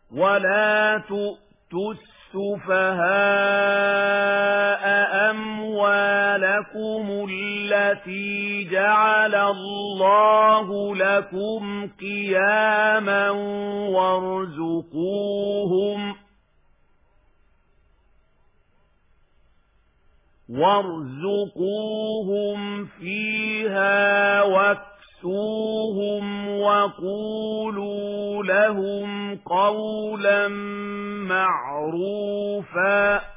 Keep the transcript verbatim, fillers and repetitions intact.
ولا تؤتوا السفهاء أموالكم التي جعل الله لكم قياما وارزقوهم وارزقوهم فيها واكسوهم وقولوا لهم قولا معروفا